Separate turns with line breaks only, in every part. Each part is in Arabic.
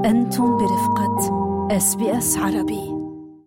أنتم برفقة SBS عربي.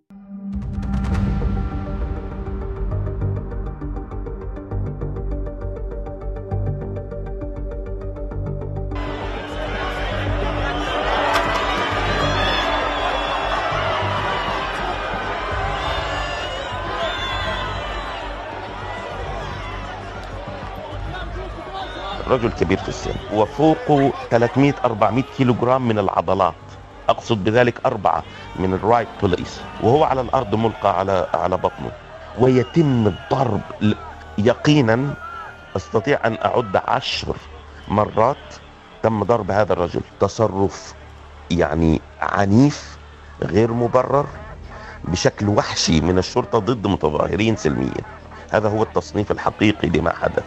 رجل كبير في السن وفوقه 300-400 كيلوغرام من العضلات، أقصد بذلك 4 من الرايت بوليس، وهو على الأرض ملقى على بطنه ويتم الضرب. يقينا أستطيع أن أعد 10 مرات تم ضرب هذا الرجل. تصرف يعني عنيف غير مبرر بشكل وحشي من الشرطة ضد متظاهرين سلميين. هذا هو التصنيف الحقيقي لما حدث.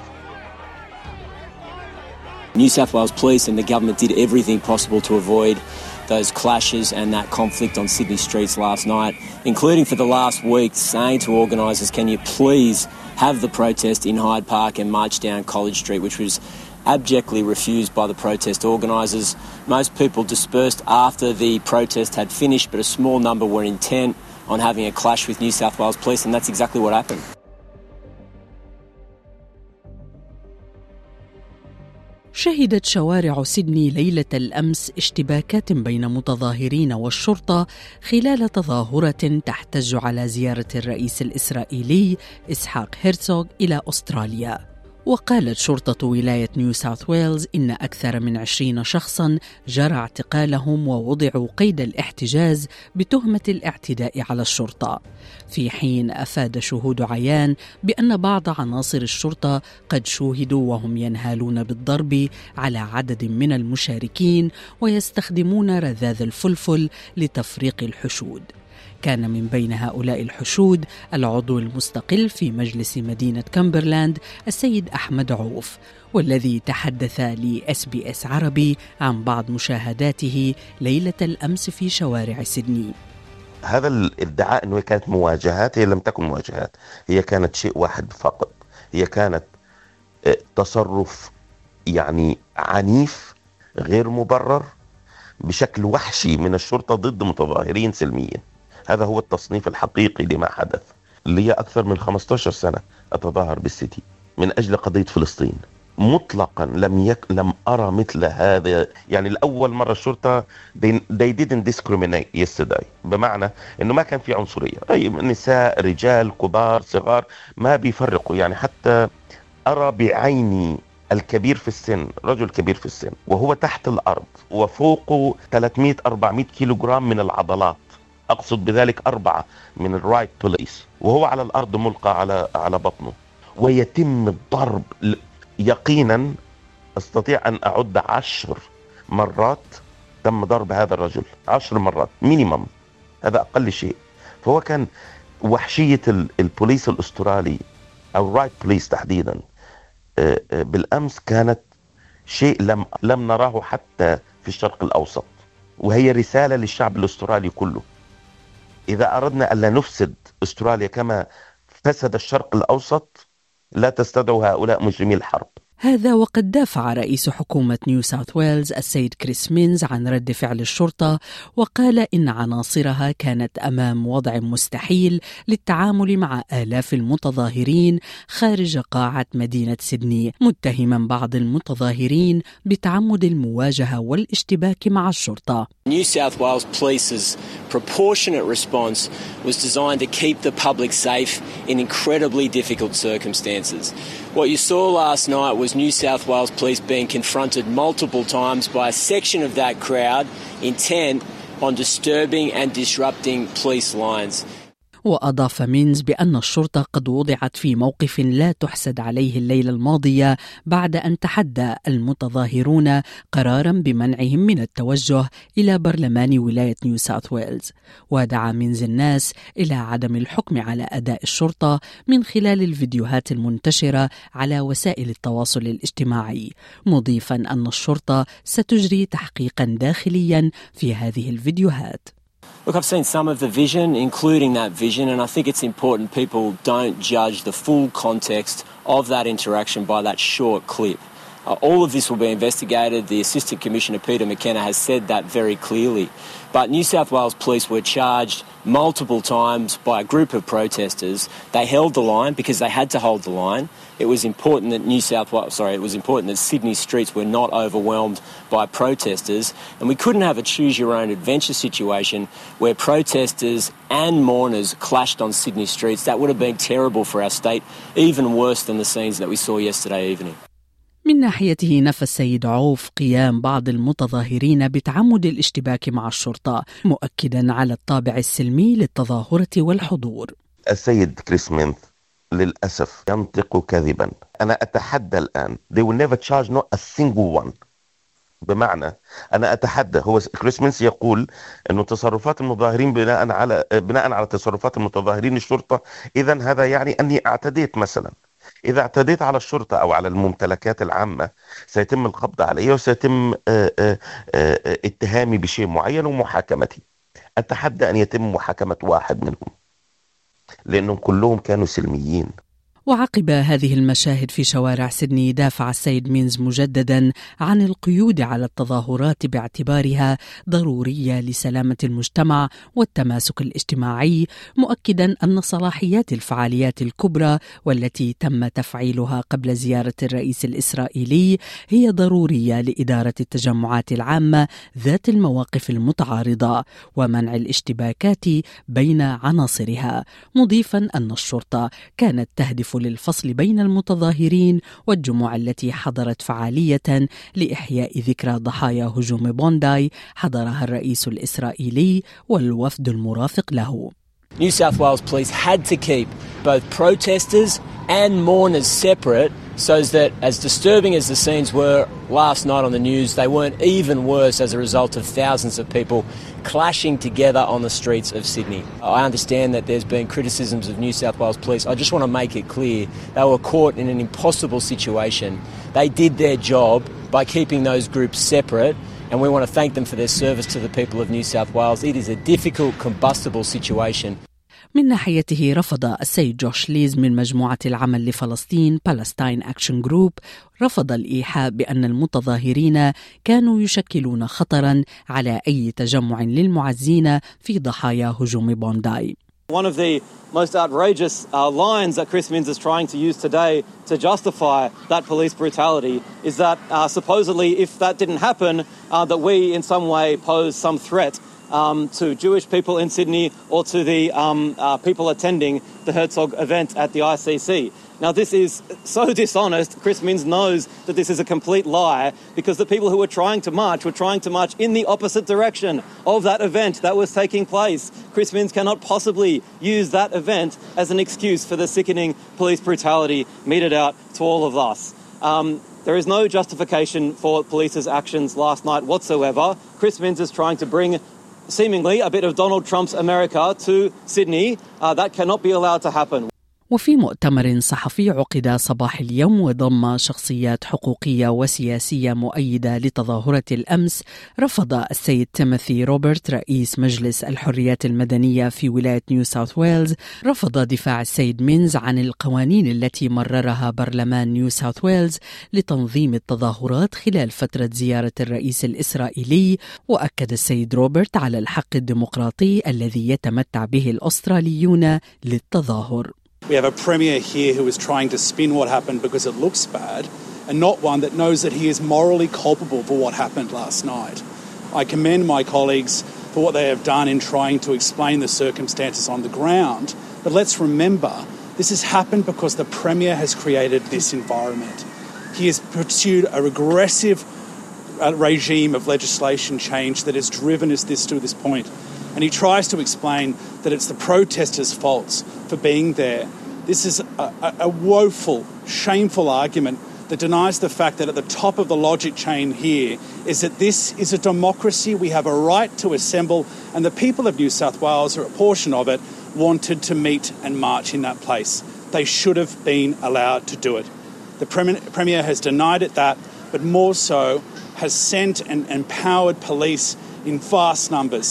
New South Wales Police and the government did everything possible to avoid those clashes and that conflict on Sydney streets last night, including for the last week saying to organisers, can you please have the protest in Hyde Park and march down College Street, which was abjectly refused by the protest organisers. Most people dispersed after the protest had finished, but a small number were intent on having a clash with New South Wales Police, and that's exactly what happened.
شهدت شوارع سيدني ليلة الأمس اشتباكات بين متظاهرين والشرطة خلال تظاهرة تحتج على زيارة الرئيس الإسرائيلي إسحاق هيرتزوغ إلى أستراليا. وقالت شرطة ولاية نيو ساوث ويلز إن أكثر من 20 شخصاً جرى اعتقالهم ووضعوا قيد الاحتجاز بتهمة الاعتداء على الشرطة، في حين أفاد شهود عيان بأن بعض عناصر الشرطة قد شوهدوا وهم ينهالون بالضرب على عدد من المشاركين ويستخدمون رذاذ الفلفل لتفريق الحشود. كان من بين هؤلاء الحشود العضو المستقل في مجلس مدينة كامبرلاند السيد أحمد عوف، والذي تحدث لSBS عربي عن بعض مشاهداته ليلة الأمس في شوارع سيدني.
هذا الادعاء أنه كانت مواجهات، هي لم تكن مواجهات، هي كانت شيء واحد فقط. هي كانت تصرف يعني عنيف غير مبرر بشكل وحشي من الشرطة ضد متظاهرين سلميين. هذا هو التصنيف الحقيقي لما حدث. لي أكثر من 15 سنة أتظاهر بالسيتي من أجل قضية فلسطين. مطلقا لم أرى مثل هذا. يعني الأول مرة الشرطة they didn't discriminate yesterday، بمعنى أنه ما كان في عنصرية، أي نساء رجال كبار صغار ما بيفرقوا. يعني حتى أرى بعيني الكبير في السن، رجل كبير في السن وهو تحت الأرض وفوقه 300-400 كيلوغرام من العضلات، أقصد بذلك 4 من الرايت بوليس، وهو على الأرض ملقى على بطنه ويتم الضرب. يقينا أستطيع أن أعد 10 مرات تم ضرب هذا الرجل، 10 مرات مينيمم، هذا أقل شيء. فهو كان وحشية البوليس الأسترالي أو الرايت بوليس تحديدا بالأمس كانت شيء لم نراه حتى في الشرق الأوسط، وهي رسالة للشعب الأسترالي كله. إذا أردنا ألا نفسد أستراليا كما فسد الشرق الأوسط لا تستدعوا هؤلاء مجرمي الحرب.
هذا وقد دافع رئيس حكومة نيو ساوث ويلز السيد كريس مينز عن رد فعل الشرطة، وقال إن عناصرها كانت أمام وضع مستحيل للتعامل مع آلاف المتظاهرين خارج قاعة مدينة سيدني، متهما بعض المتظاهرين بتعمد المواجهة والاشتباك مع الشرطة.
New South Wales Police's proportionate response was designed to keep the public safe in incredibly difficult circumstances. What you saw last night was New South Wales Police being confronted multiple times by a section of that crowd intent on disturbing and disrupting police lines.
وأضاف مينز بأن الشرطة قد وضعت في موقف لا تحسد عليه الليلة الماضية بعد أن تحدى المتظاهرون قرارا بمنعهم من التوجه إلى برلمان ولاية نيو ساوث ويلز. ودعا مينز الناس إلى عدم الحكم على أداء الشرطة من خلال الفيديوهات المنتشرة على وسائل التواصل الاجتماعي، مضيفا أن الشرطة ستجري تحقيقا داخليا في هذه الفيديوهات.
Look, I've seen some of the vision, including that vision, and I think it's important people don't judge the full context of that interaction by that short clip. All of this will be investigated. The Assistant Commissioner, Peter McKenna, has said that very clearly. But New South Wales Police were charged multiple times by a group of protesters. They held the line because they had to hold the line. It was important that Sydney streets were not overwhelmed by protesters, and we couldn't have a choose-your-own-adventure situation where protesters and mourners clashed on Sydney streets. That would have been terrible for our state, even worse than the scenes that we saw yesterday evening.
من ناحيته نفى السيد عوف قيام بعض المتظاهرين بتعمد الاشتباك مع الشرطة، مؤكدا على الطابع السلمي للتظاهرة والحضور.
السيد كريس مينث للأسف ينطق كذبا. أنا أتحدى الآن they will never charge not a single one. بمعنى أنا أتحدى، هو كريس مينث يقول أنه تصرفات المظاهرين بناء على تصرفات المتظاهرين الشرطة، إذن هذا يعني أني اعتديت مثلا. إذا اعتديت على الشرطة أو على الممتلكات العامة سيتم القبض علي وسيتم اتهامي بشيء معين ومحاكمتي. أتحدى أن يتم محاكمة واحد منهم لأنهم كلهم كانوا سلميين.
وعقب هذه المشاهد في شوارع سيدني دافع السيد مينز مجددا عن القيود على التظاهرات باعتبارها ضرورية لسلامة المجتمع والتماسك الاجتماعي، مؤكدا أن صلاحيات الفعاليات الكبرى والتي تم تفعيلها قبل زيارة الرئيس الإسرائيلي هي ضرورية لإدارة التجمعات العامة ذات المواقف المتعارضة ومنع الاشتباكات بين عناصرها، مضيفا أن الشرطة كانت تهدف للفصل بين المتظاهرين والجموع التي حضرت فعالية لإحياء ذكرى ضحايا هجوم بونداي حضرها الرئيس الإسرائيلي والوفد المرافق له.
New South Wales Police had to keep both protesters and mourners separate so that, as disturbing as the scenes were last night on the news, they weren't even worse as a result of thousands of people clashing together on the streets of Sydney. I understand that there's been criticisms of New South Wales Police. I just want to make it clear they were caught in an impossible situation. They did their job by keeping those groups separate, and we want to thank them for their service to the people of New South Wales. It is a difficult, combustible situation.
من ناحيته رفض السيد جوش ليز من مجموعة العمل لفلسطين Palestine Action Group رفض الإيحاء بأن المتظاهرين كانوا يشكلون خطراً على أي تجمع للمعزين في ضحايا هجوم بونداي.
One of the most outrageous lines that Chris Minns is trying to use today to justify that police brutality is that supposedly if that didn't happen, that we in some way pose some threat to Jewish people in Sydney or to the people attending the Herzog event at the ICC. Now, this is so dishonest. Chris Minns knows that this is a complete lie because the people who were trying to march in the opposite direction of that event that was taking place. Chris Minns cannot possibly use that event as an excuse for the sickening police brutality meted out to all of us. There is no justification for police's actions last night whatsoever. Chris Minns is trying to bring seemingly a bit of Donald Trump's America to Sydney. That cannot be allowed to happen.
وفي مؤتمر صحفي عقد صباح اليوم وضم شخصيات حقوقية وسياسية مؤيدة لتظاهرة الأمس، رفض السيد تيموثي روبرت رئيس مجلس الحريات المدنية في ولاية نيو ساوث ويلز رفض دفاع السيد مينز عن القوانين التي مررها برلمان نيو ساوث ويلز لتنظيم التظاهرات خلال فترة زيارة الرئيس الإسرائيلي، وأكد السيد روبرت على الحق الديمقراطي الذي يتمتع به الأستراليون للتظاهر.
We have a Premier here who is trying to spin what happened because it looks bad, and not one that knows that he is morally culpable for what happened last night. I commend my colleagues for what they have done in trying to explain the circumstances on the ground, but let's remember this has happened because the Premier has created this environment. He has pursued a regressive regime of legislation change that has driven us to this point. And he tries to explain that it's the protesters' faults for being there. This is a woeful, shameful argument that denies the fact that at the top of the logic chain here is that this is a democracy. We have a right to assemble, and the people of New South Wales, or a portion of it, wanted to meet and march in that place. They should have been allowed to do it. The Premier has denied it that, but more so has sent and empowered police in vast numbers.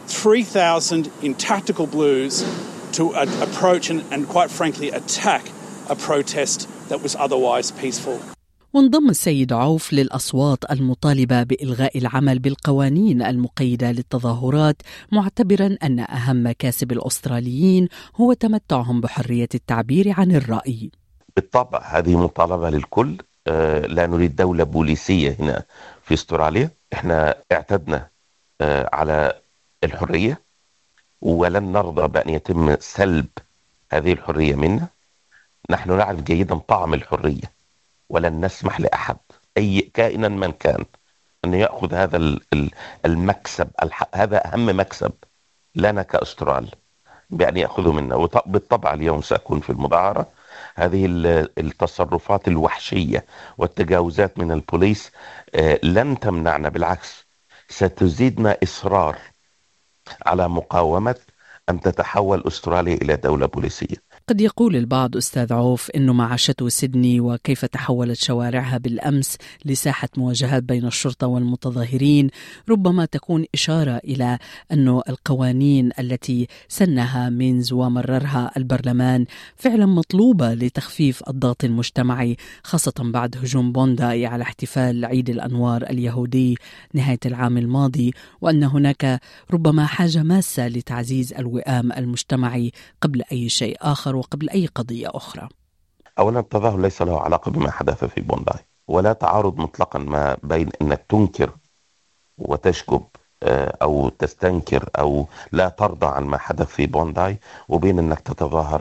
3,000 in tactical blues to approach and quite frankly attack a protest that was otherwise peaceful.
وانضم السيد عوف للأصوات المطالبة بإلغاء العمل بالقوانين المقيدة للتظاهرات، معتبرا أن أهم مكاسب الأستراليين هو تمتعهم بحرية التعبير عن الرأي.
بالطبع هذه مطالبة للكل. لا نريد دولة بوليسية هنا في استراليا. احنا اعتدنا على الحرية ولن نرضى بأن يتم سلب هذه الحرية منا. نحن نعرف جيدا طعم الحرية ولن نسمح لأحد أي كائنا من كان أن يأخذ هذا المكسب. هذا أهم مكسب لنا كأسترال بأن يأخذه منا. وبالطبع اليوم سأكون في المظاهرة. هذه التصرفات الوحشية والتجاوزات من البوليس لن تمنعنا، بالعكس ستزيدنا إصرار على مقاومة أن تتحول أستراليا إلى دولة بوليسية.
قد يقول البعض أستاذ عوف أنه ما عاشته سيدني وكيف تحولت شوارعها بالأمس لساحة مواجهات بين الشرطة والمتظاهرين ربما تكون إشارة إلى أنه القوانين التي سنها مينز ومررها البرلمان فعلا مطلوبة لتخفيف الضغط المجتمعي، خاصة بعد هجوم بونداي على احتفال عيد الأنوار اليهودي نهاية العام الماضي، وأن هناك ربما حاجة ماسة لتعزيز الوئام المجتمعي قبل أي شيء آخر وقبل أي قضية أخرى.
أولا التظاهر ليس له علاقة بما حدث في بونداي، ولا تعارض مطلقا ما بين أنك تنكر وتشجب أو تستنكر أو لا ترضى عن ما حدث في بونداي وبين أنك تتظاهر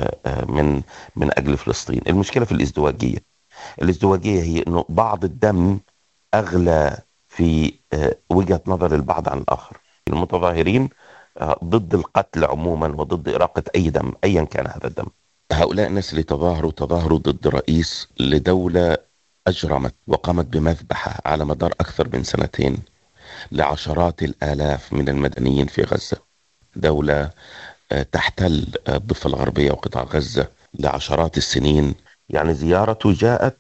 من أجل فلسطين. المشكلة في الازدواجية هي أنه بعض الدم أغلى في وجهة نظر البعض عن الآخر. المتظاهرين ضد القتل عموما وضد إراقة أي دم أيا كان هذا الدم. هؤلاء الناس اللي تظاهروا ضد رئيس لدولة أجرمت وقامت بمذبحة على مدار أكثر من 2 سنين لعشرات الآلاف من المدنيين في غزة، دولة تحتل الضفة الغربية وقطاع غزة لعشرات السنين. يعني زيارته جاءت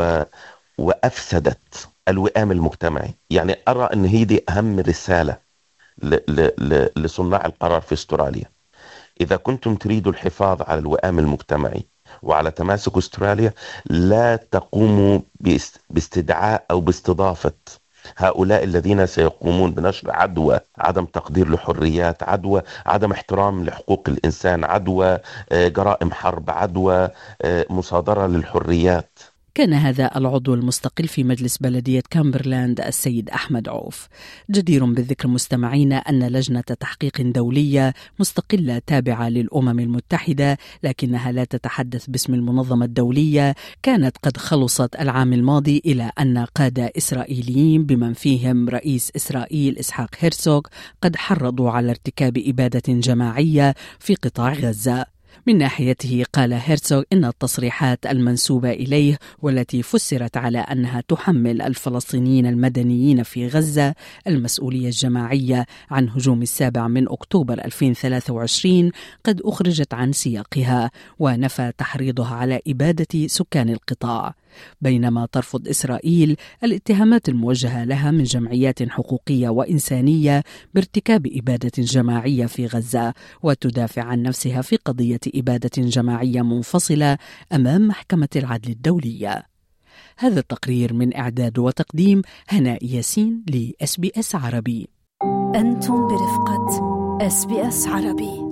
وأفسدت الوئام المجتمعي. يعني أرى أن هي دي أهم رسالة لصناع القرار في استراليا. إذا كنتم تريدوا الحفاظ على الوئام المجتمعي وعلى تماسك استراليا، لا تقوموا باستدعاء أو باستضافة هؤلاء الذين سيقومون بنشر عدوى عدم تقدير لحريات، عدوى عدم احترام لحقوق الإنسان، عدوى جرائم حرب، عدوى مصادرة للحريات.
كان هذا العضو المستقل في مجلس بلدية كامبرلاند السيد أحمد عوف. جدير بالذكر مستمعينا أن لجنة تحقيق دولية مستقلة تابعة للأمم المتحدة لكنها لا تتحدث باسم المنظمة الدولية كانت قد خلصت العام الماضي إلى أن قادة إسرائيليين بمن فيهم رئيس إسرائيل إسحاق هيرسوغ قد حرضوا على ارتكاب إبادة جماعية في قطاع غزة. من ناحيته قال هيرسوغ إن التصريحات المنسوبة إليه والتي فسرت على أنها تحمل الفلسطينيين المدنيين في غزة المسؤولية الجماعية عن هجوم 7 أكتوبر 2023 قد أخرجت عن سياقها، ونفى تحريضها على إبادة سكان القطاع، بينما ترفض إسرائيل الاتهامات الموجهة لها من جمعيات حقوقية وإنسانية بارتكاب إبادة جماعية في غزة، وتدافع عن نفسها في قضية إبادة جماعية منفصلة أمام محكمة العدل الدولية. هذا التقرير من إعداد وتقديم هناء ياسين لSBS عربي.
أنتم برفقة SBS عربي.